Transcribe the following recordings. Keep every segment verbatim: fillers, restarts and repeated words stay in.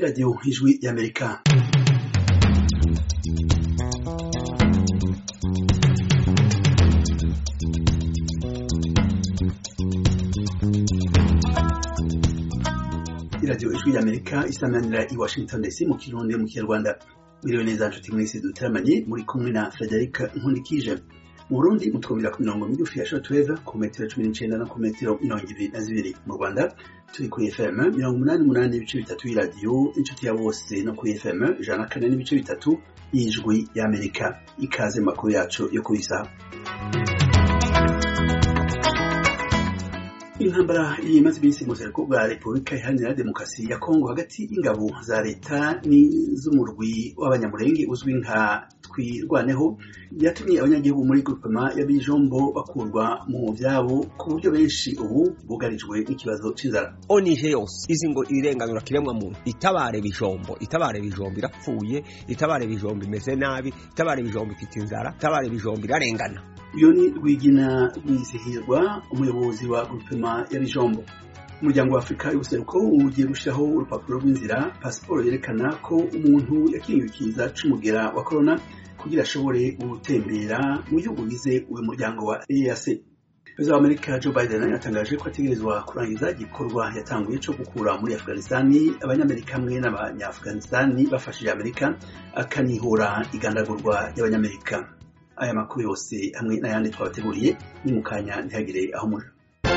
Radio Ijwi y'Amerika. Radio Ijwi y'Amerika isamanira i Washington D C mu Kirundi mu Kinyarwanda. Miriwe neza nshuti mwese dutaramanye muri kumwe na Frederic Nkundikije. Mu Burundi mutwumvira ku mirongo migufi ya shortwave ku metero cumi n'icenda no ku metero mirongo ibiri na zibiri. Mu Rwanda turi ku F M mirongo umunani n'umunani n'ibice bitatu y'iradiyo inshuti ya bose no ku F M ijana na kane n'ibice bitatu y'Ijwi y'Amerika. Ikaze makuru yacu yo kubisa. Intambara yimaze iminsi mu buseruko bwa Repubulika Iharanira Demokarasi ya Kongo hagati y'ingabo za leta n'iz'umurwi w'abanyamurenge uzwi nka Twirwaneho yatumye abanyagihugu muri groupement ya Bijombo bakurwa mu vyabo ku buryo benshi ubu bugarijwe n'ikibazo c'inzara. Onije yose izi ngo irenganura kiremwa muntu itabare Bijombo itabare Bijombo irapfuye itabare Bijombo imeze nabi itabare Bijombo ifite inzara itabare Bijombo irarengana. Uyo ni Rwigina Rwizihirwa umuyobozi wa groupement ya Bijombo. Umuryango wa Afrika y'ubuseruko ugiye gushiraho urupapuro rw'inzira passport yerekana ko umuntu yakingikiza c'umugera wa corona kugira ashobore gutembera mu gihugu bize uyu muryango wa E A C. Perezida wa Amerika Joe Biden yatangaje ko ategerezwa kurangiza igikorwa yatanguye cyo gukura muri Afghanistan abanyamerika hamwe n'abanya-Afghanistan bafashije Amerika akanihura igandagurwa y'abanyamerika. Aya makuru yose hamwe n'ayandi twabateguriye ni mukanya ntihagire aho muri.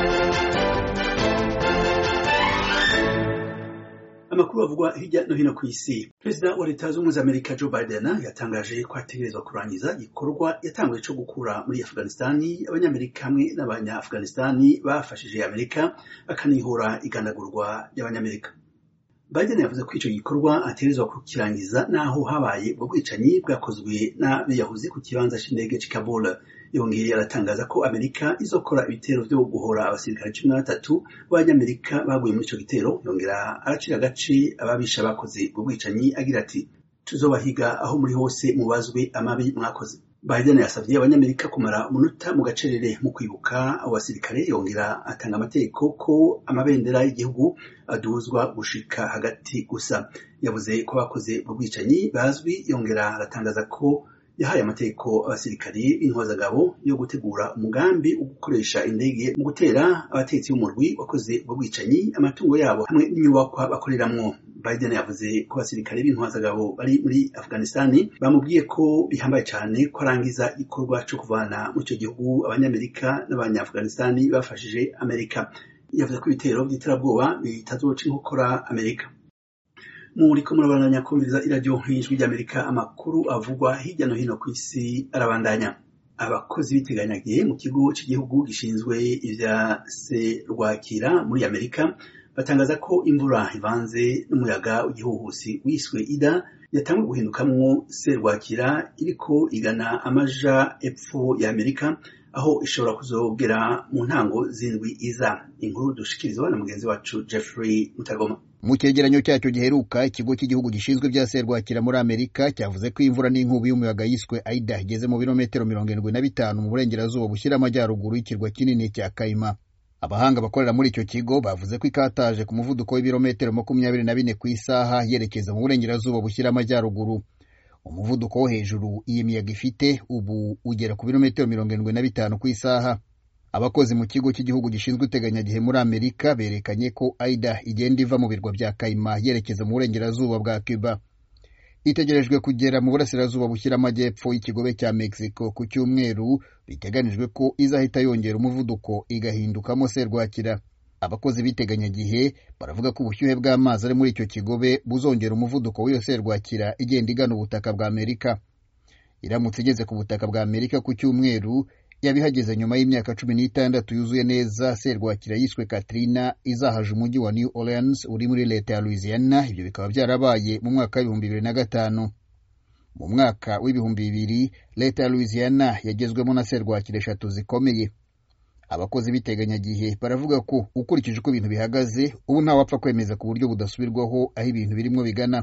Amakuru avugwa hirya no hino ku isi. Perezida wa Leta z'Ubumwe za Amerika Joe Biden yatangaje ko ategerezwa kurangiza igikorwa yatanguye cyo gukura muri Afghanistan abanyamerika hamwe n'abanya-Afghanistan bafashije Amerika akanihura igandagurwa y'abanyamerika. Biden yavuze ko ico gikorwa ategerezwa kukirangiza naho habaye ubwo bwicanyi bwakozwe n'abiyahuzi ku kibanza c'indege c'i Kabul. Yongeye aratangaza ko Amerika izokora ibitero vyo guhora abasirikare cumi na batatu b'abanyamerika baguye muri ico gitero. Yongera aracira agace ababisha bakoze ubwo bwicanyi agira ati tuzobahiga aho muri hose mubazwe amabi mwakoze. Biden yasavye abanyamerika kumara umunota mu gacerere mu kwibuka abo basirikare. Yongera atanga amategeko ko amabendera y'igihugu aduzwa gushika hagati gusa. Yavuze ko bakoze ubwo bwicanyi bazwi. Yongera aratangaza ko yahaye amategeko abasirikari b'intwazagabo yo gutegura umugambi wo gukoresha indege mu gutera abatetsi b'umurwi wakoze ubwo bwicanyi amatungo yabo hamwe n'inyubakwa bakoreramwo. Biden yavuze ko abasirikare b'intwazagabo bari muri Afghanistan bamubwiye ko bihambaye cyane ko arangiza igikorwa cyo kuvana mu ico gihugu abanyamerika n'abanya-Afghanistan bafashije Amerika. Yavuze ko ibitero by'iterabwoba bitazoca inkokora Amerika. Muri ko murabandanya kumviriza iradiyo Ijwi y'Amerika. Amakuru avugwa hirya no hino ku isi arabandanya. Abakozi biteganyagiye mu kigo cy'igihugu gishinzwe ivya serwakira muri Amerika batangaza ko imvura ivanze n'umuyaga w'igihuhusi wiswe Ida yatanguye guhindukamwo serwakira iriko igana amaja epfo ya Amerika aho ishobora kuzogera mu ntango zindwi iza. Inkuru dushikirizwa na mugenzi wacu Jeffrey Mutagoma. Mu cyegeranyo cyacyo giheruka ikigo cy'igihugu gishinzwe bya serwakira muri Amerika cyavuze ko imvura n'inkubi y'umuyaga yiswe Aida igeze mu birometero mirongo irindwi na bitanu mu burengerazuba bushyira amajyaruguru y'ikirwa kinini cya Kaima. Abahanga bakorera muri icyo kigo bavuze ko ikataje ku muvuduko w'ibirometero makumyabiri na bine ku isaha yerekeza mu burengerazuba bushyira amajyaruguru. Umuvuduko wo hejuru iyi miyaga ifite ubu ugera ku birometero mirongo irindwi na bitanu ku isaha. Abakozi mu kigo cy'igihugu gishinzwe iteganyagihe muri Amerika berekanye ko Aida igenda iva mu birwa bya Kaima yerekeza mu burengerazuba bwa Cuba. Itegerejwe kugera mu burasirazuba bushyira amajyepfo y'ikigobe cya Mexico ku cyumweru. Biteganijwe ko izahita yongera umuvuduko igahindukamo serwakira. Abakozi biteganyagihe baravuga ko ubushyuhe bw'amazi ari muri icyo kigobe buzongera umuvuduko w'iyo serwakira igenda igana ubutaka bwa Amerika. Iramutse igeze ku butaka bwa Amerika ku cyumweru yabihageze nyuma y'imyaka cumi n'itandatu yuzuye neza. Serwakira yiswe Katrina izahaje umujyi wa New Orleans uri muri leta ya Louisiana. Ibyo bikaba byarabaye mu mwaka w'ibihumbi bibiri na gatanu. Mu mwaka w'ibihumbi bibiri leta ya Louisiana yagezwemo na serwakira eshatu zikomeye. Abakozi biteganyagihe baravuga ko ukurikije uko ibintu bihagaze ubu nta wapfa kwemeza ku buryo budasubirwaho aho ibintu birimo bigana.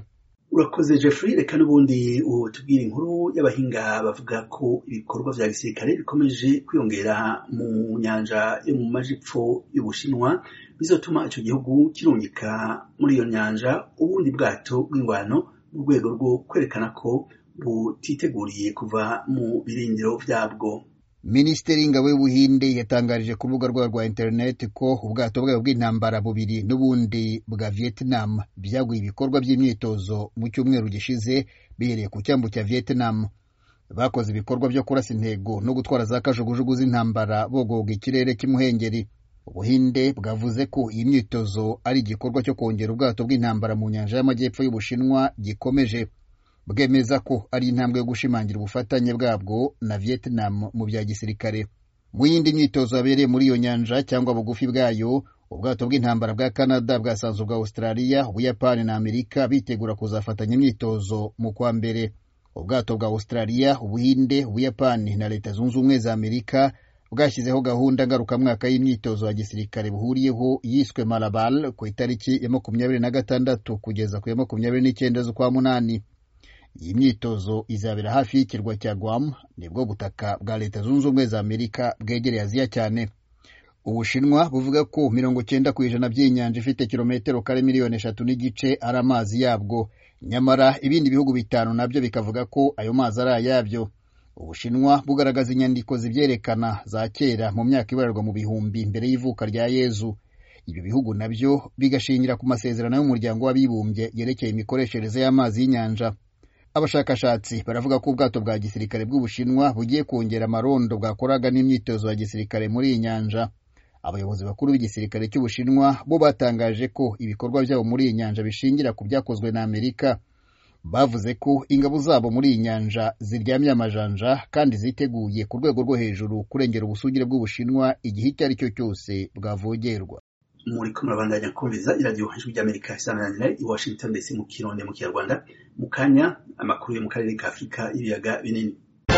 urakoze Jeffrey, reka n'ubundi utubwira inkuru y'abahinga bavuga ko ibikorwa vya gisirikare bikomeje kwiyongera mu nyanja yo mu majepfo y'Ubushinwa bizotuma ico gihugu kirungika muri iyo nyanja ubundi bwato bw'ingwano mu rwego rwo kwerekana ko butiteguriye kuva mu birindiro vyabwo. Minisiteri y'ingabo y'Ubuhinde yatangarije ku rubuga rwayo rwa internet ko ubwato bwayo bw'intambara bubiri n'ubundi bwa Vietnam byaguye ibikorwa by'imyitozo mu cyumweru gishize bihereye ku cyambu cya Vietnam. Bakoze ibikorwa byo kurasa intego no gutwara za kajugujugu z'intambara bogoga ikirere cy'umuhengeri. Ubuhinde bwavuze ko iyi myitozo ari igikorwa cyo kongera ubwato bw'intambara mu nyanja y'amajyepfo y'Ubushinwa gikomeje. Bwemeza ko ari intambwe yo gushimangira ubufatanye bwabwo na Vietnam mu bya gisirikare. Mu yindi myitozo yabereye muri iyo nyanja cyangwa bugufi bwayo, ubwato bw'intambara bwa Canada bwasanze ubwa Australia, Ubuyapani na Amerika bitegura kuzafatanya imyitozo mu kwa mbere. Ubwato bwa Australia, Ubuhinde, Ubuyapani na Leta Zunze Ubumwe za Amerika bwashyizeho gahunda ngarukamwaka y'imyitozo ya gisirikare buhuriyeho yiswe Malabal ku itariki ya makumyabiri na gatandatu kugeza ku ya makumyabiri n'icyenda z'ukwa munani. Iyi myitozo izabera hafi y'ikirwa cya Guam, nibwo butaka bwa Leta Zunze Ubumwe za Amerika bwegereye Aziya cyane. Ubushinwa buvuga ko mirongo cyenda ku ijana by'inyanja ifite kilometero kare miliyoni eshatu n'igice ari amazi yabwo, nyamara ibindi bihugu bitanu nabyo bikavuga ko ayo mazi ari ayabyo. Ubushinwa bugaragaza inyandiko zibyerekana za kera mu myaka ibararwa mu bihumbi mbere y'ivuka rya Yezu. Ibyo bihugu nabyo bigashingira ku masezerano y'umuryango w'abibumbye yerekeye imikoreshereze y'amazi y'inyanja. Abashakashatsi baravuga ko ubwato bwa gisirikare bw'Ubushinwa bugiye kongera amarondo bwakoraga n'imyitozo ya gisirikare muri iyi nyanja. Abayobozi bakuru b'igisirikare cy'Ubushinwa bo batangaje ko ibikorwa byabo muri iyi nyanja bishingira ku byakozwe na Amerika. Bavuze ko ingabo zabo muri iyi nyanja ziryamye amajanja kandi ziteguye ku rwego rwo hejuru kurengera ubusugire bw'Ubushinwa igihe icyo ari cyo cyose bwavogerwa. Muri ko murabandanya kumviza iradiyo ijwi ry'Amerika isanganira i Washington D C mu Kirundi mu Kinyarwanda. Mu kanya amakuru yo mu karere ka Afurika y'ibiyaga binini.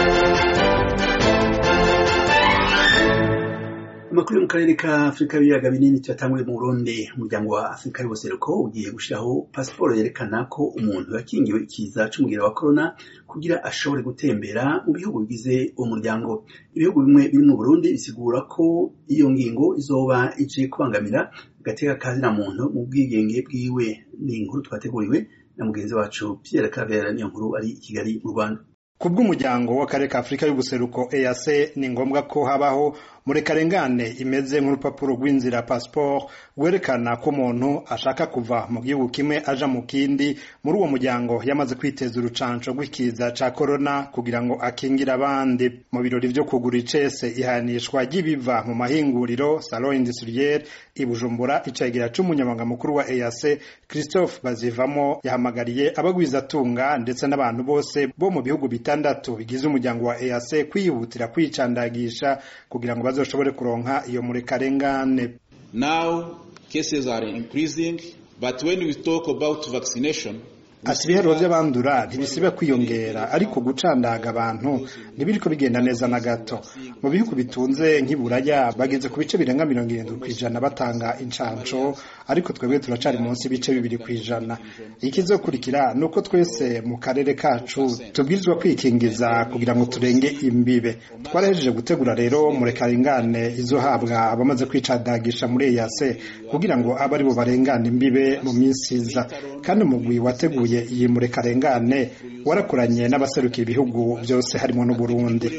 Amakuru yo mu karere ka Afurika y'ibiyaga binini cyatangwe mu Burundi. Umuryango wa Afurika y'ubuseruko ugiye gushiraho pasiporo yerekana ko umuntu yakingiwe ikiza c'umugera wa corona kugira ashobore gutembera mu bihugu bigize uwo muryango. Ibihugu bimwe biri mu Burundi bisigura ko iyo ngingo izoba ije kubangamira gateka kazina muntu mu bwigenge bwiwe. Ni inkuru twateguriwe na mugenzi wacu Pierre Claver, niyo nkuru ari i Kigali mu Rwanda. Kubw'umuryango w'akarere ka Afurika y'ubuseruko E A C ni ngombwa ko habaho murekarengane imeze nk'urupapuro rw'inzira passport rwerekana ko umuntu ashaka kuva mu gihugu kimwe aja mu kindi muri uwo muryango yamaze kwiteza urucanco rw'ikiza ca corona kugira ngo akingira abandi. Mu birori vyo kugura icese ihanishwa ry'ibiva mu mahinguriro Salon Industriel i Bujumbura, icegera c'umunyamabanga mukuru wa E A C Christophe Bazivamo yahamagariye abagwizatunga ndetse n'abantu bose bo mu bihugu bitandatu bigize umuryango wa E A C kwihutira kwicandagisha kugira ngo bazoshobore kuronka iyo murekarengane. Now cases are increasing, but when we talk about vaccination, ati ibihero by'abandura ntibisibe kwiyongera, ariko gucandaga abantu ntibiriko bigenda neza na gato. Mu bihugu bitunze nk'iburaya bageze ku bice birenga mirongo irindwi kw'ijana batanga incanco, ariko twebwe turacari munsi bice bibiri kw'ijana. Ikizokurikira nuko twese mu karere kacu tubwirizwa kwikingiza kugira ngo turenge imbibe. Twarahejeje gutegura rero murekarengane izohabwa abamaze kwicandagisha muri E A C kugira ngo abe ari bo barengana imbibe mu minsi iza, kandi umugwi wateguye iyi murekarengane warakoranye n'abaserukira ibihugu byose harimo n'u Burundi.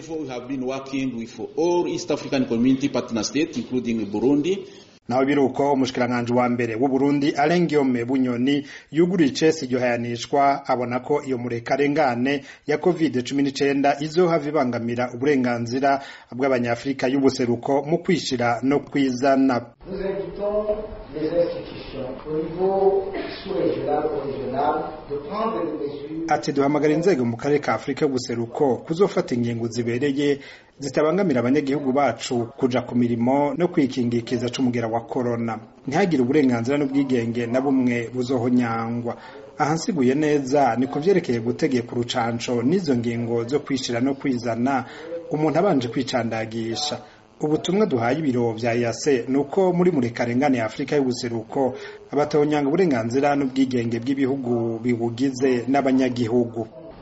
Naho biruko umushikiranganje wa mbere w'u Burundi Alengiome Bunyoni yuguriye icese iryo hayanishwa, abona ko iyo murekarengane ya covid cumi n'icyenda izohava ibangamira uburenganzira bw'abanyafrika y'ubuseruko mu kwishira no kwizana. Ati duhamagara inzego mu karere ka Afurika y'ubuseruko kuzofata ingingo zibereye zitabangamira abanyagihugu bacu kuja ku mirimo no kwikingikiza c'umugera wa corona. Ntihagire uburenganzira n'ubwigenge na bumwe buzohonyangwa. Ahansiguye neza niko vyerekeye gutegeka urucanco n'izo ngingo zo kwishira no kwizana umuntu abanje kwicandagisha. ubutumwa duhaye ibiro vya E A C nuko muri murekarengane Afrika y'ubuseruko abatonyanga uburenganzira n'ubwigenge bw'ibihugu bibugize n'abanyagihugu.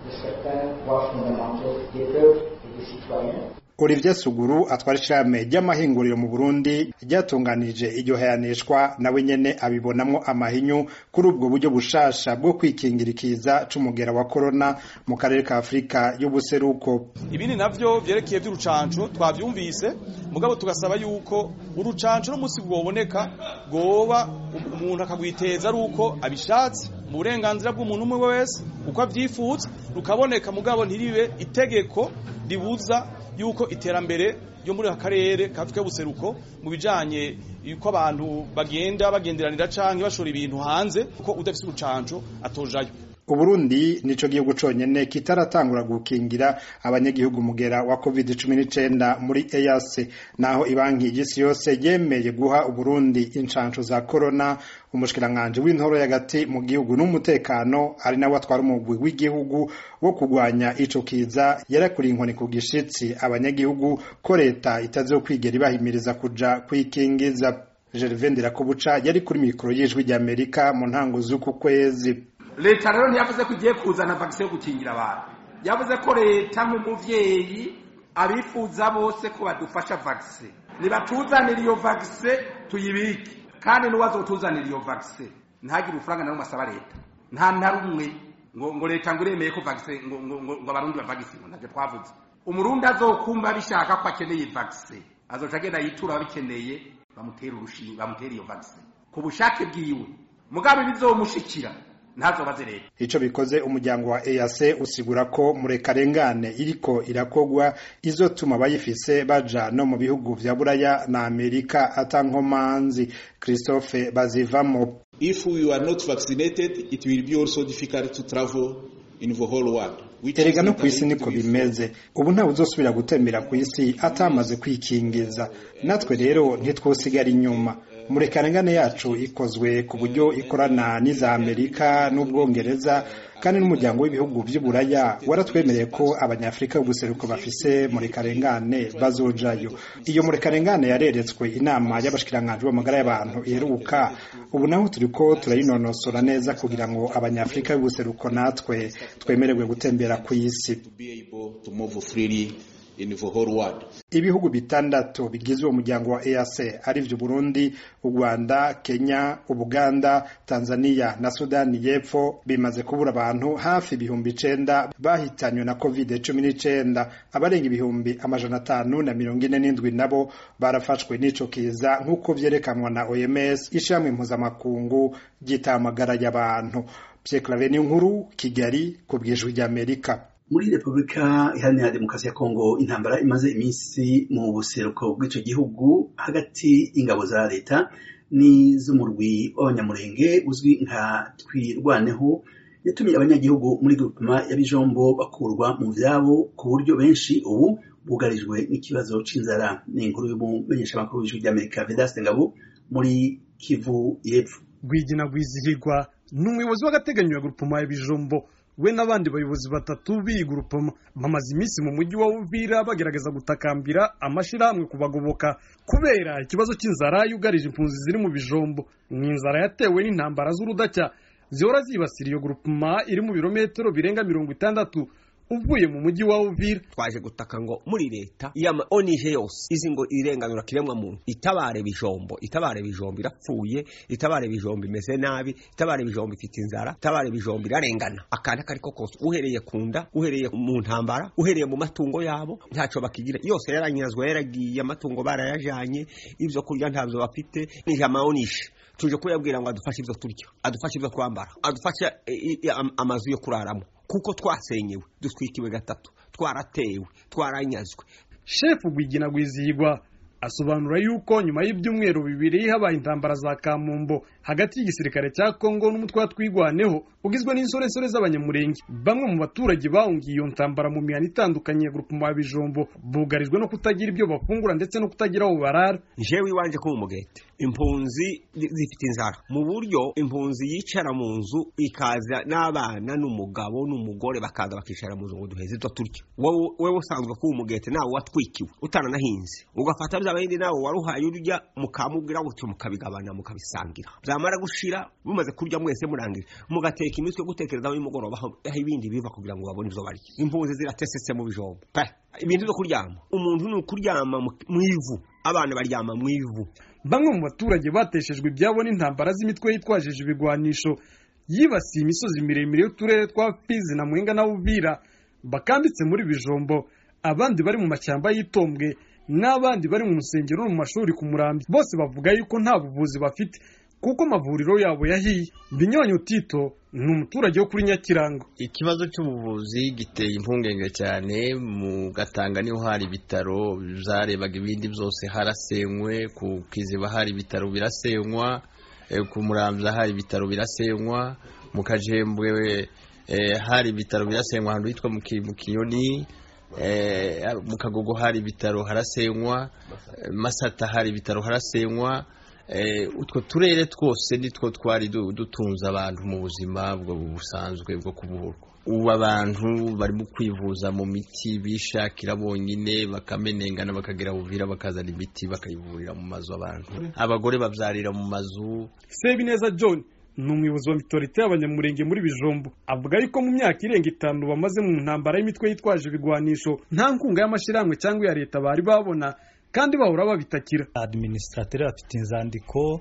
Olivier Suguru atwara ishame ry'amahinguriro mu Burundi ryatunganije iryo hayanishwa nawe nyene abibonamwo amahinyu kuri ubwo buryo bushasha bwo kwikingirikiza c'umugera wa corona mu karere ka Afrika y'ubuseruko. Ibindi navyo vyerekeye by'urucanco twavyumvise mugabo tugasaba yuko urucanco no musi bwoboneka goba umuntu akagwiteza ari uko abishatse mu burenganzira bw'umuntu umwe wese uko avyifuza rukaboneka mugabo ntiribe itegeko ribuza yuko iterambere yo muri akarere kafika buseruko mu bijanye yuko abantu bagenda bagenderanira canke bashora ibintu hanze uko udafise urucanco atojayo. Uburundi nico gihugu conyene kitaratangura gukingira abanyagihugu mugera wa covid cumi n'icenda muri E A C, naho ibanki y'isi yose yemeye guha Uburundi incanco za corona. Umushikiranganje w'intoro y'agati mu gihugu n'umutekano ari nawe atwara umugwi w'igihugu wo kugwanya ico kiza yarakuri inkoni ku gishitsi abanyagihugu ko leta itazokwigera ibahimiriza kuja kwikingiza. Gervais Ndirakobuca yari kuri mikoro y'ijwi ry'Amerika mu ntango z'uku kwezi. Leta rero ntiyavuze ko igiye kuzana vaccine yo gukingira abantu, yavuze ko leta nk'umuvyeyi abifuza bose ko badufasha vaccine nibatuzanira iyo vaccine tuyibike, kandi n'uwazotuzanira iyo vaccine ntagire ufaranga na rumwe asaba leta, nta na rumwe ngo ngo leta ngo iremeye ko vaccine ngo ngo ngo abarundi bavaccine ntabyo twavuze. Umurundi azokumva bishaka ko akeneye vaccine azoca agenda yitura abikeneye bamutera urushinge bamutera iyo vaccine ku bushake bwiwe, mugabe bizomushikira ntazobaze leta. Ico bikoze umuryango wa E A C usigura ko murekarengane iriko irakogwa izotuma bayifise baja no mu bihugu vya Buraya na Amerika atankomanzi. Christophe Bazivamo: If we are not vaccinated, it will be also difficult to travel in the whole world. Erega no kwisi niko bimeze, ubu nta uzosubira gutembera kwisi atamaze kwikingiza, natwe rero ntitwosigara inyuma. Murekarengane yacu ikozwe ku buryo ikorana n'iza Amerika n'Ubwongereza, kandi n'umuryango w'ibihugu by'Uburaya waratwemereye ko abanyafrika b'ubuseruko bafise murekarengane bazojayo. Iyo murekarengane yareretswe inama y'abashikiranganje b'amagara y'abantu iheruka, ubu naho turiko turayinonosora neza kugira ngo abanyafrika b'ubuseruko natwe twemererwe gutembera kw'isi. In the whole world. Ibihugu bitandatu bigizwe umuryango wa E A C ari vyo Burundi, u Rwanda, Kenya, Ubuganda, Tanzania na Sudani y'Epfo bimaze kubura abantu hafi ibihumbi icenda bahitanywe na covid cumi n'icenda. Abarenga ibihumbi amajana atanu na mirongo ine n'indwi nabo barafashwe n'ico kiza nk'uko vyerekanwa na O M S, ishamwe mpuzamakungu ry'itamagara y'abantu. Pierre Claver Nkuru, Kigali, ku bw'ijwi ry'Amerika. Muri Republika Iharanira Demokarasi ya Kongo intambara imaze iminsi mu buseruko bw'ico gihugu hagati ingabo za leta ni z'umurwi w'abanyamurenge uzwi nka Twirwaneho yatumye abanyagihugu muri groupement ya Bijombo bakurwa mu vyabo ku buryo benshi ubu bugarijwe n'ikibazo c'inzara. Ni inkuru y'umumenyesha makuru w'ijwi ry'Amerika Vedaste Ngabo muri Kivu y'Epfo. Gwigina Gwizihirwa n'umuyobozi w'agateganyo ya groupement ya Bijombo we n'abandi bayobozi batatu b'igurupoma bamaze iminsi mu mujyi wa Uvira bagerageza gutakambira amashirahamwe kubagoboka kubera ikibazo cy'inzara yugarije impunzi ziri mu Bijombo. Ni inzara yatewe n'intambara z'urudacya zihora zibasira iyo groupement iri mu birometero birenga mirongo itandatu uvuye mu mujyi wa Uvira. Twaje gutaka ngo muri leta yama onije yose izi ngo irenganura kiremwa muntu itabare Bijombo, itabare Bijombo irapfuye, itabare Bijombo imeze nabi, itabare Bijombo ifite inzara, itabare Bijombo irarengana. Akana kariko kose uhereye kunda, uhereye mu ntambara, uhereye mu matungo yabo ntaco bakigira, yose yaranyazwa yaragiye, amatungo barayajanye, ivyo kurya ntavyo bafite. Ni jama onishe tuje kuyabwira ngo adufashe ivyo turya, adufashe ivyo kwambara, adufashe amazu yo kuraramo kuko twasenyewe, dutwikiwe gatatu, twaratewe, twaranyazwe. Chef Gwigina Gwizihirwa asobanura yuko nyuma y'ibyumweru bibiri habaye intambara za Kamumbo hagati y'igisirikare cya Kongo n'umutwe wa Twirwaneho ugizwe n'insoresore z'abanyamurenge. Bamwe mu baturage bahungiye iyo ntambara mu mihana itandukanye ya groupement ya Bijombo bugarijwe no kutagira ibyo bafungura ndetse no kutagira aho barara. Jewe iwanje ko umugete impunzi zifite inzara mu buryo impunzi yicara mu nzu ikaza n'abana n'umugabo n'umugore bakaza bakicara mu nzu ngo duheze to turya. Wowe wewe usanzwe ko umugete nawe watwikiwe utaranahinze ugafata ubuza abandi nawe waruhaye urya mukamubwira gutyo mukabigabana mukabisangira byamara gushira bumaze kurya mwese murangira mugateka imitwe gutekereza mu mugoroba aho ibindi biva kugira ngo babone izo bari impunzi ziratesetse mu bijombo ibintu byo kuryama umuntu ni kuryama mu ivu abana baryama mu ivu. Bamwe mu baturage bateshejwe ibyabo n'intambara z'imitwe yitwajije ibigwanisho yibasiye imisozi miremire y'uturere twa Fizi na Mwenga na Uvira bakambitse muri bijombo, abandi bari mu mashyamba y'itombwe n'abandi bari mu musengero no mu mashuri ku Murambi. Bose bavuga yuko nta buvuzi bafite kuko amavuriro yabo yahiye. Binyonyo Tito ni umuturage wo kuri Nyakirango. Ikibazo cy'ubuvuzi giteye impungenge cyane, mu Gatanga niho hari ibitaro zarebaga ibindi byose harasenywe, ku Kiziba hari ibitaro birasenywa, ku Muramvya hari ibitaro birasenywa, mu Kajembwe eh, hari ibitaro birasenywa ahantu hitwa mu Kinyoni, eh, mu Kagogo hari ibitaro harasenywa, Masata hari ibitaro harasenywa. Eh, utwo turere twose nitwo twari dutunza abantu mu buzima bwo busanzwe bwo kubuhurwa. Ubu abantu barimo kwivuza mu miti bishakira bonyine bakamenengana bakagira Uvira bakazana imiti bakayivurira mu mazu abantu. Abagore babyarira mu mazu. Sebineza John ni umuyobozi wa mitorite y'abanyamurenge muri Bijombo, avuga yuko mu myaka irenga itanu bamaze mu ntambara y'imitwe yitwaje ibigwanisho nta nkunga y'amashyirahamwe cyangwa ya leta bari babona kandi bahora babitakira. Administrateur bafite inzandiko,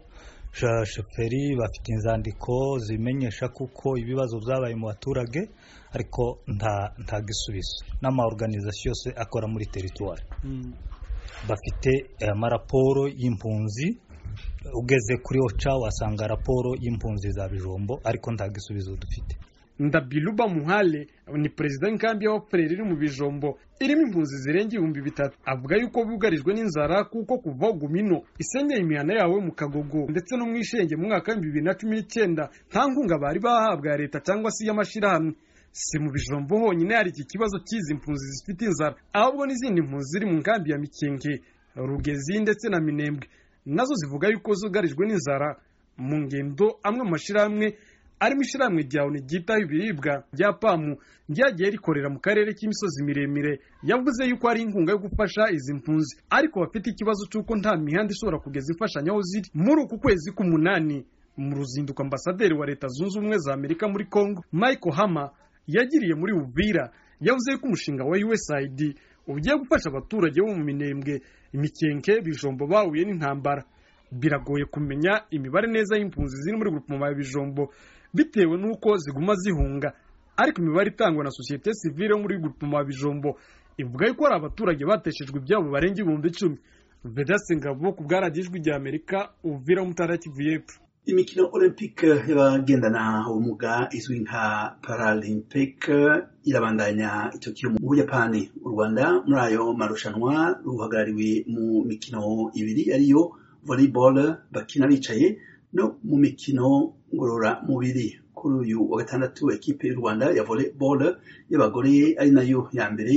shoferi bafite inzandiko zimenyesha kuko ibibazo byabaye mu baturage, ariko nta nta gisubizo. N'ama organisation yose akora muri territoire mm. bafite amaraporo y'impunzi, ugeze kuri Ocha wasanga raporo y'impunzi za Bijombo, ariko nta gisubizo dufite. Ndabiluba Muhale ni president w'inkambi y'abapfureri iri mu Bijombo irimo impunzi zirenga ibihumbi bitatu. Avuga yuko bugarijwe n'inzara kuko kuva Gumino isenyeye imihana yawe mu Kagogo ndetse no mwishenge mu mwaka wa bibiri na cumi n'icyenda nta nkunga bari bahabwa ya leta cyangwa se y'amashirahamwe. Si mu Bijombo honyine hari iki kibazo cy'izi impunzi zifite inzara, ahubwo n'izindi impunzi ziri mu nkambi ya Mikenge, Rugezi ndetse na Minembwe nazo zivuga yuko zugarijwe n'inzara. Mu ngendo amwe mu mashirahamwe arimo ishiramwe ryawe gitaho ibiribwa bya pamu ryagiye rikorera mu karere k'imisozi miremire, yavuze yuko ari inkunga yo gufasha izi mpunzi, ariko bafite ikibazo cy'uko nta mihanda ishobora kugeza imfashanyo aho ziri. Muri uku kwezi k'umunani mu ruzinduko ambasaderi wa Leta Zunze Ubumwe za Amerika muri Kongo Michael Hama yagiriye muri Uvira, yavuze yuko umushinga wa U S A I D ugiye gufasha abaturage bo mu Minembwe, Imikenke, Bijombo bahuye n'intambara. Biragoye kumenya imibare neza y'impunzi ziri muri groupement ya Bijombo bitewe nuko ziguma zihunga, ariko imibare itangwa na societe civile yo muri groupement ya Bijombo ivuga yuko ari abaturage bateshejwe ibyabo barenga ibihumbi icumi. Vedaste Ngabo ku bwaragijwe rya Amerika, Uvira mu Ntara y'Kivu y'Epfo. Imikino Olympique y'abagendana ubumuga izwi nka Paralympic irabandanya i Tokyo mu Buyapani. U Rwanda muri ayo marushanwa ruhagarariwe mu mikino ibiri ariyo volleyball bakina bicaye no mu mikino ngorora mubiri. Kuri uyu wa gatandatu ekipe y'u Rwanda ya volleyball y'abagore ari nayo ya mbere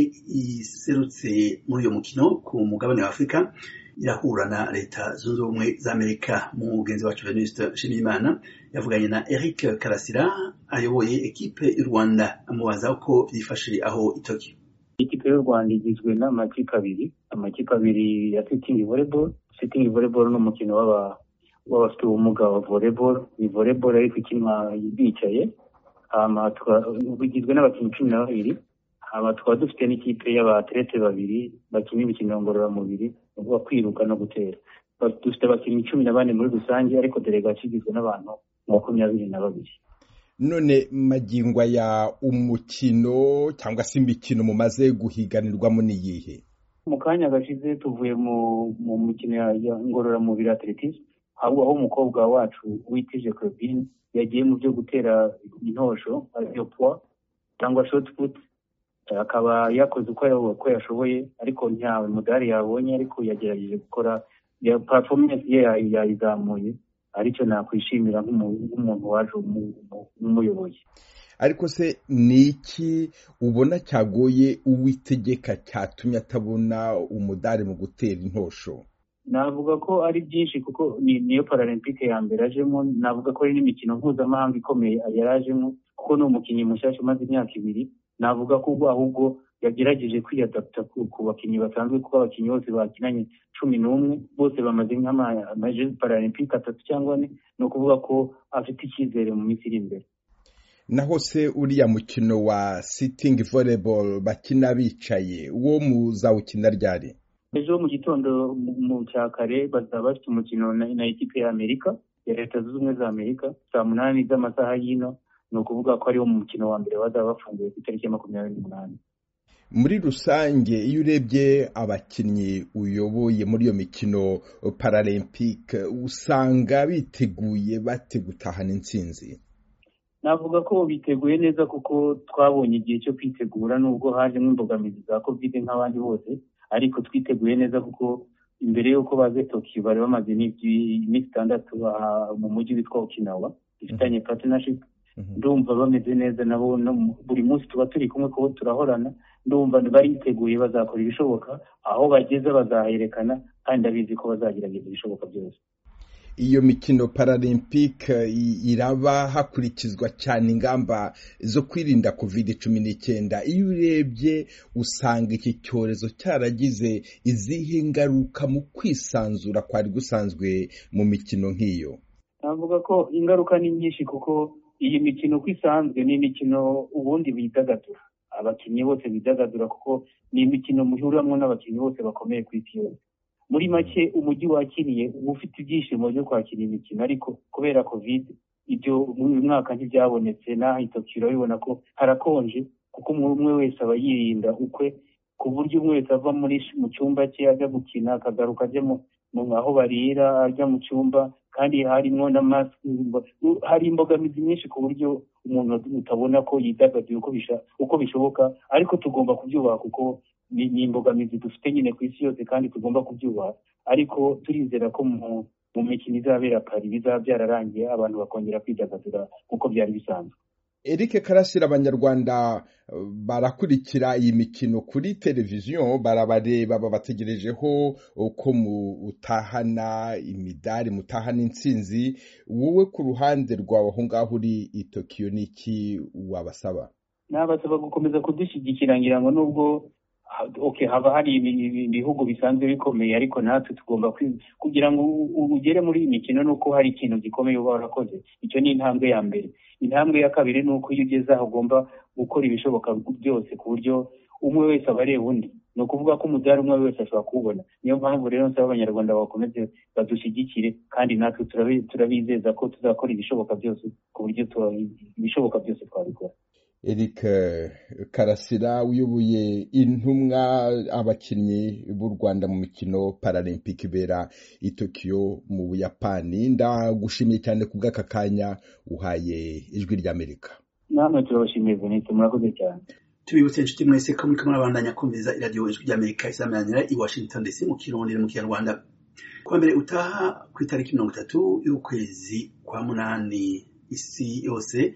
iserutse muri uyo mukino ku mugabane wa Afrika irahura na Leta Zunze Ubumwe za Amerika. Mugenzi wacu Venuste Nshimiyimana yavuganye na Eric Karasira ayoboye ekipe y'u Rwanda amubaza uko byifashe aho i Tokyo. Ikipe y'u Rwanda igizwe n'amakipe abiri, amakipe abiri ya sitting volleyball. Sitting volleyball no mukino w'aba w'abafite ubumuga wa volleyball, ni volleyball ariko ikinwa bicaye. Ama bigizwe n'abakinnyi cumi na babiri. Aba tukaba dufite n'ikipe y'abatlete babiri bakina imikino ngororamubiri, uvuga kwiruka no gutera. Dufite abakinnyi cumi na bane muri rusange, ariko delegation igizwe n'abantu makumyabiri na babiri. None magingwa ya umukino cyangwa se imikino mumaze guhiganirwamo ni yihe? Mu kanya gashize tuvuye mu mu mukino ya ngororamubiri atletism, aho aho umukobwa wacu witije Claudine yagiye mu byo gutera intosho ariyo poids cyangwa shot put, akaba yakoze uko yashoboye, ariko nta mudari yabonye, ariko yagerageje gukora ya performance ye yayizamuye, aricyo nakwishimira nk'umuntu waje umuyoboye. Ariko se niki ubona cyagoye Uwitegeka cyatumye atabona umudari mu gutera intosho? Navuga ko ari byinshi kuko ni niyo Paralympique ya mbere ajemo, navuga ko ari n'imikino mpuzamahanga ikomeye yarajemo, kuko no umukinnyi mushyashya umaze imyaka ibiri. Navuga ko ubwo ahubwo yagerageje kwiyadapta ku bakinnyi basanzwe, kuko abakinnyi bose bakinanye cumi n'umwe bose bamaze nk'amajezi paralempike atatu cyangwa ane. ni ukuvuga ko afite icyizere mu minsi iri imbere. Naho se uriya mukino wa sitting volleyball bakina bicaye wo muzawukina ryari? Ejo mu gitondo mu cya kare bazaba bafite umukino na ekipe ya Amerika ya Leta Zunze Ubumwe za Amerika saa munani z'amasaha y'ino. ni ukuvuga ko ariwo mukino wa mbere bazaba bafunguye ku itariki ya makumyabiri n'umunani. Muri rusange iyo urebye abakinnyi uyoboye muri iyo mikino paralempike usanga biteguye bate gutahana intsinzi? Navuga ko biteguye neza kuko twabonye igihe cyo kwitegura, nubwo hajemo imbogamizi za covid nk'abandi bose, ariko twiteguye neza kuko imbere y'uko baze Tokyo bari bamaze iminsi itandatu mu mujyi witwa Okinawa dufitanye partnership. Ndumva bameze neza nabo, buri munsi tuba turi kumwe kuko turahorana. Ndumva bariteguye, bazakora ibishoboka, aho bageze bazaherekana, kandi abizi ko bazagerageza ibishoboka byose. Iyo mikino paralempike iraba hakurikizwa cyane ingamba zo kwirinda covid cumi n'icyenda. Iyo urebye usanga iki cyorezo cyaragize izihe ngaruka mu kwisanzura kwari gusanzwe mu mikino nk'iyo? Navuga ko ingaruka ni nyinshi, kuko iyi mikino kwisanzwe ni imikino ubundi bidagadura, abakinnyi bose bidagadura, kuko ni imikino muhuriramo n'abakinnyi bose bakomeye ku isi yose. Muri make umujyi wakiriye uba ufite ibyishimo byo kwakira imikino, ariko kubera covid ibyo uyu mwaka ntibyabonetse. n'aho Tokyo urabibona ko harakonje, kuko umwe wese aba yirinda ukwe, ku buryo umwe wese ava muri mu cyumba cye ajya gukina akagaruka ajya mu aho barira ajya mu cyumba, kandi harimo na mask. Hari imbogamizi nyinshi ku buryo umuntu utabona ko yidagaduye uko bishoboka, ariko tugomba kubyubaha kuko ni imbogamizi dufite nyine ku isi yose, kandi tugomba kubyubaha. Ariko turizera ko mu mikino izabera Paris bizaba byararangiye, abantu bakongera kwidagadura kuko byari bisanzwe. Eric Karasira, abanyarwanda barakurikira iyi mikino kuri televiziyo, barabareba, babategerejeho uko mutahana imidari, mutahana intsinzi. Wowe ku ruhande rwawe aho ngaho uri i Tokyo niki wabasaba? Nabasaba gukomeza kudushyigikira, ngira ngo nubwo okay haba hari ibihugu bisanzwe bikomeye, ariko natwe tugomba kugira ngo ugere muri iyi mikino nuko hari ikintu gikomeye uba warakoze. Icyo ni intambwe ya mbere. Intambwe ya kabiri ni uko iyo ugeze aho ugomba gukora ibishoboka byose ku buryo umwe wese aba areba undi. Ni ukuvuga ko umudari umwe wese ashobora kuwubona. Niyo mpamvu rero nsaba abanyarwanda bakomeze badushyigikire, kandi natwe turabizeza ko tuzakora ibishoboka byose ku buryo ibishoboka byose twabikora. Eric Karasira, uyoboye intumwa abakinnyi b'u Rwanda mu mikino paralempike ibera i Tokyo mu Buyapani, ndagushimiye cyane ku bw'aka kanya uhaye Ijwi ry'Amerika. Namwe turabashimiye Venise, murakoze cyane. Tubibutse inshuti mwese ko muri kumurabandanya kumviriza iradiyo Ijwi ry'Amerika isamanira i Washington D C mu Kirundi no mu Kinyarwanda. Kuwa mbere utaha ku itariki mirongo itatu y'ukwezi kwa munani isi yose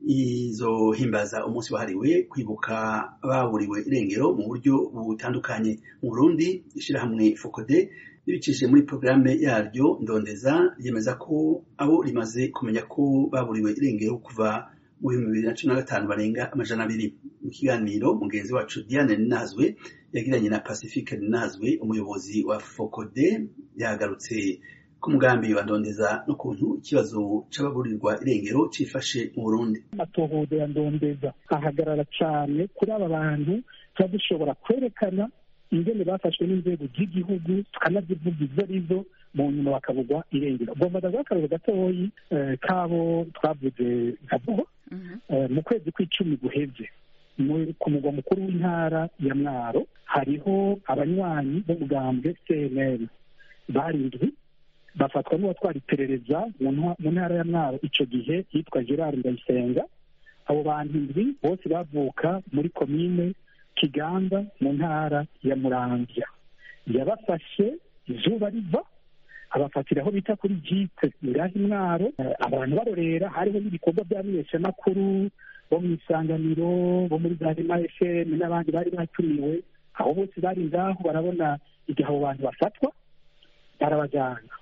izohimbaza umunsi wahariwe kwibuka baburiwe irengero mu buryo butandukanye. Mu Burundi ishirahamwe Focode ribicishije muri programme yaryo ndondeza yemeza ko abo rimaze kumenya ko baburiwe irengero kuva mu bibiri na cumi na gatanu barenga amajana abiri. Mu kiganiro mugenzi wacu Diane Ninazwe yagiranye na Pacifique Ninazwe, umuyobozi wa Focode, yagarutse ku mugambi bandondeza n'ukuntu ikibazo c'ababurirwa irengero cifashe mu Burundi. Amatohoza ya ndondeza ahagarara cyane kuri aba bantu, dushobora kwerekana ingene bafashwe n'inzego z'igihugu, tukanazivuga izo arizo, mu nyuma bakabugwa irengero. Gomba ndazakarero gatoyi kabo twavuze nkavuga mu kwezi kw'icumi guheze ku mugwa mukuru w'intara ya Mwaro hariho abanywanyi b'umugambwe C N L barindwi bafatwa n'uwatwara iperereza mu ntara ya Mwaro icyo gihe yitwa Gerard Ndayisenga. Abo bantu indwi bose bavuka muri komine Kiganda mu ntara ya Muramvya. Yabafashe izuba riva abafatira aho bita kuri jite ngaho Mwaro, abantu barorera. Hariho n'ibikorwa by'abamenyeshamakuru bo mu Isanganiro, bo muri Zarima F M n'abandi bari batumiwe. Aho bose bari ngaho barabona igihe abo bantu bafatwa, barabajyana.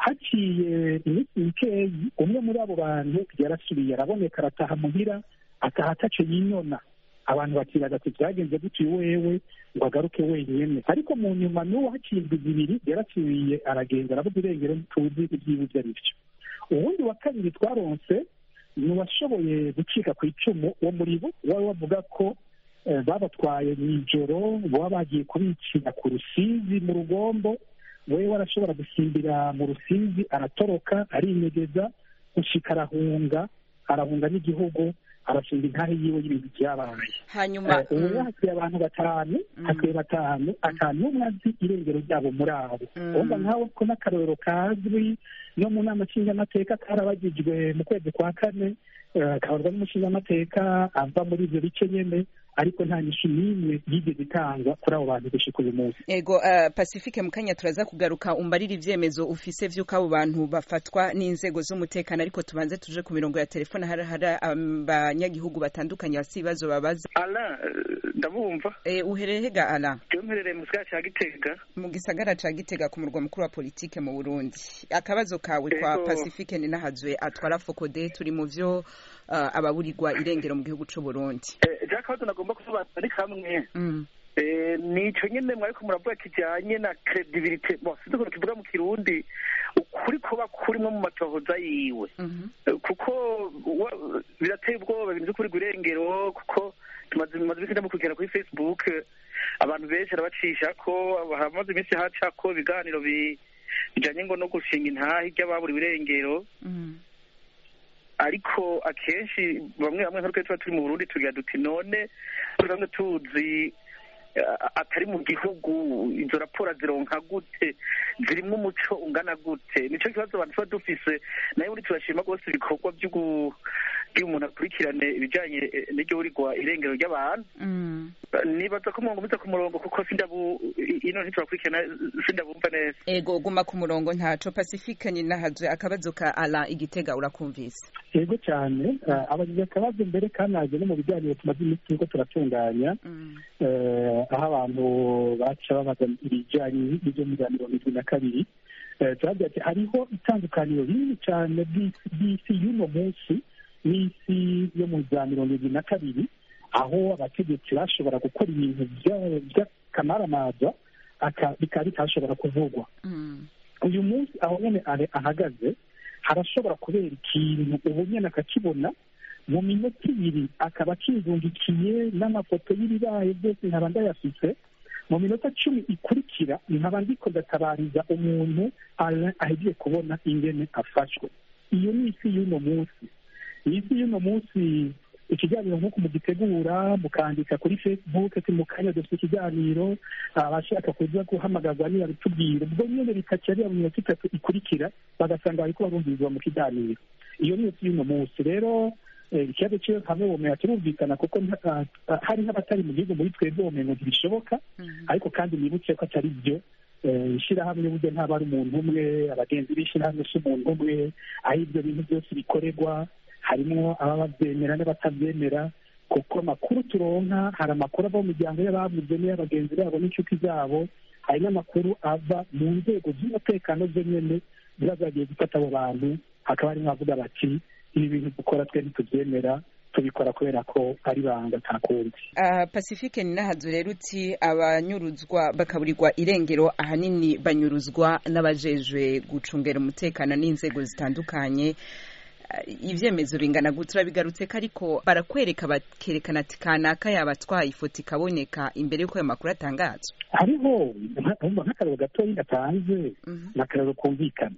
Haciye iminsi mikeyi umwe muri abo bantu yarasubiye araboneka, arataha muhira, ataha ataco yinyona. abantu bakibaza ati byagenze gutyo wewe ngo agaruke wenyine, ariko mu nyuma n'uwo hakindwi zibiri yarasubiye aragenda aravuga irengero ntituzi ibyiwe ibyo ari byo. uwundi wa kabiri twaronse ni uwashoboye gucika ku icumu wo muri bo wari bavuga ko babatwaye mu ijoro baba bagiye kubicira ku Rusizi mu Rugombo, we warashobora gusimbira mu Rusizi aratoroka arinyegeza gushika arahunga arahunga n'igihugu arashinga intahe yiwe y'ibintu byabaye. Hanyuma ubu hasigaye abantu batanu hasigaye batanu atanu umwe azi irengero ryabo muri abo. Urumva nkawe ko n'akarorero kazwi no mu nama nshingamateka karabagijwe mu kwezi kwa kane kabarwa n'umushingamateka ava muri ibyo bice nyene, ariko nta nyishu n'imwe yigeze itangwa kuri abo bantu gushika uyu munsi. Ego uh, Pacifique Mukanya turaza kugaruka umbarira ivyemezo ufise vy'uko abo bantu bafatwa n'inzego z'umutekano, ariko tubanze tuje ku mirongo ya telefone hari hari abanyagihugu batandukanye bafite ibibazo babaza. Ala ndabumva. Eh uhereye ga Ala? Je mperere mu gisagara ca Gitega. Mu gisagara ca Gitega ku murwa mukuru wa politike mu Burundi. Akabazo kawe kwa Pacifique ni nahazwe atwara Fokode turi mu vyo uh, ababurirwa irengero mu gihugu c'u Burundi. Eh jakabazo nagomba kusobanura ari kamwe. Mm. Eh nico nyene mwariko muravuga kijanye na credibility. Bo sinzi ko kivuga mu Kirundi ukuri ko bakurimwe mu matohoza yiwe. Mm -hmm. Kuko birateye ubwoba ibintu kuri irengero kuko tumaze maze bikenda mu kugera kuri Facebook abantu benshi arabacisha ko hamaze iminsi haca ko ibiganiro bijanye ngo no gushinga intahe ry'ababuri irengero. Mm. Ariko akenshi bamwe bamwe nkaruke tuba turi mu Burundi tugira duti none turamwe tuzi atari mu gihugu izo raporo zironka gute zirimo umuco ungana gute. Nico kibazo abantu tuba dufise nayo uri turashima rwose ibikorwa by'ugu umuntu akurikirane ibijanye n'iryo urigwa irengero ry'abantu. Mm. Nibaza ko mwongomeza ku murongo kuko sindabu ino ntiturakurikirana sindabumva neza. Ego guma ku murongo ntaco. Pacifique ni nahazwe akabazo ka Ala Igitega urakumvise. Ego cyane uh, abagize akabazo mbere kanaje no mu bijyanye tumaze iminsi ko turatunganya mm. uh, aho abantu baca babaza ibijyanye n'ibyo mirongo irindwi na kabiri turagira ati hariho itandukaniro rinini cyane bw'isi y'uno munsi n'isi yo mu za mirongo irindwi na kabiri, aho abategetsi bashobora gukora ibintu by'akamaramaza bikaba bitashobora kuvugwa. Uyu munsi aho nyine ahagaze harashobora kubera ikintu ubu nyine akakibona mu minota ibiri akaba akizungikiye n'amafoto y'ibibaye byose nkaba ndayafise mu minota cumi ikurikira nkaba ndiko ndatabariza umuntu ahegiye kubona ingene afashwe. Iyo ni isi y'uno munsi. Isi y'uno munsi ikiganiro nk'uko mugitegura mukandika kuri Facebook ati mu kanya dufite ikiganiro abashaka kuza guhamagaza niba bitubwira ubwo nyine bikaca ari mu minota itatu ikurikira bagasanga bariko barumvirizwa mu kiganiro. Iyo ni isi y'uno munsi. Rero ikibazo cyo hamwe bomera turumvikana kuko hari nk'abatari mu gihugu muri twebwe bomengo ntibishoboka, ariko kandi nibutse ko atari byo. Ishirahamwe burya ntaba ari umuntu umwe, abagenzi b'ishirahamwe si umuntu umwe, aho ibyo bintu byose bikorerwa harimo ababa babyemera n'abatabyemera, kuko amakuru turonka hari amakuru ava mu miryango y'ababuze n'iy'abagenzi babo n'inshuti zabo, hari n'amakuru ava mu nzego z'umutekano zo nyene ziba zagiye gufata abo bantu, hakaba harimo abavuga bati ibi bintu dukora twe ntitubyemera tubikora kubera ko ari banga takundi. Uh, Pacifique ni nahazu rero uti abanyuruzwa bakaburirwa irengero ahanini banyuruzwa n'abajejwe gucungera umutekano n'inzego zitandukanye. Ivyemezo bingana gutura bigarutse ko ariko barakwereka bakerekana ati kanaka yabatwaye ifoto ikaboneka imbere y'uko ayo makuru atangazwa. Hariho nk'akararo gatoyi gatanze n'akararo kumvikana.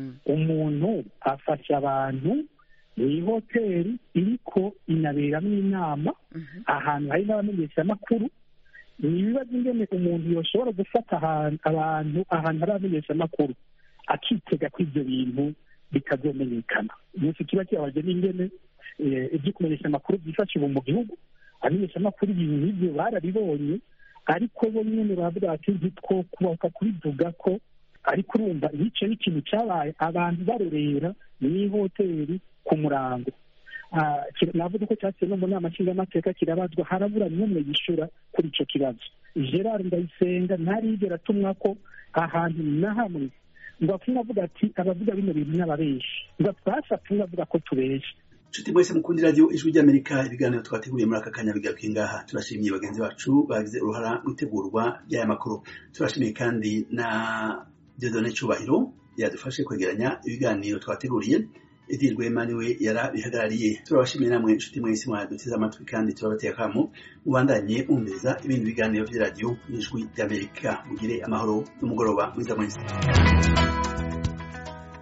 Umuntu afasha abantu mw'ihoteli iriko inaberamwo inama ahantu hari n'abamenyeshamakuru. Ni ibibazo ingene umuntu yoshobora gufata abantu ahantu hari abamenyeshamakuru akitega ko ivyo bintu bitazomenyekana. Umunsi kiba kibabaje n'ingene ibyo kumenyesha amakuru byifashe ubu mu gihugu, abamenyesha amakuru ibintu nk'ivyo barabibonye, ariko bo nyene bavuga bati ntitwo kubahuka kubivuga ko, ariko urumva ico ni ikintu cabaye abantu barorera mw'ihoteli ku Murango. Navuga ko cyaciye no mu nama nshingamateka kirabazwa, harabura n'umwe yishura kuri ico kibazo. Gerard Ndayisenga ntarigera atumwa ko ahantu na hamwe ngo avuga ati abavuga bino bintu n'ababeshi ngo twashatse avuga ko tubeshi. nshuti mwese mukundi radio ijwi ry'Amerika ibiganiro twateguriye muri aka kanya bigaruka ngaha turashimiye bagenzi bacu bagize uruhara mu itegurwa ry'aya makuru turashimiye kandi na Dieudonné Cyubahiro yadufashe kwegeranya ibiganiro twateguriye Edil Rwema niwe yarabihagarariye turabashimiye namwe nshuti mwese mwaduteze amatwi kandi turabateye akamo mubandanye mwumviriza ibindi biganiro by'iradio ijwi ry'Amerika mugire amahoro n'umugoroba mwiza mwese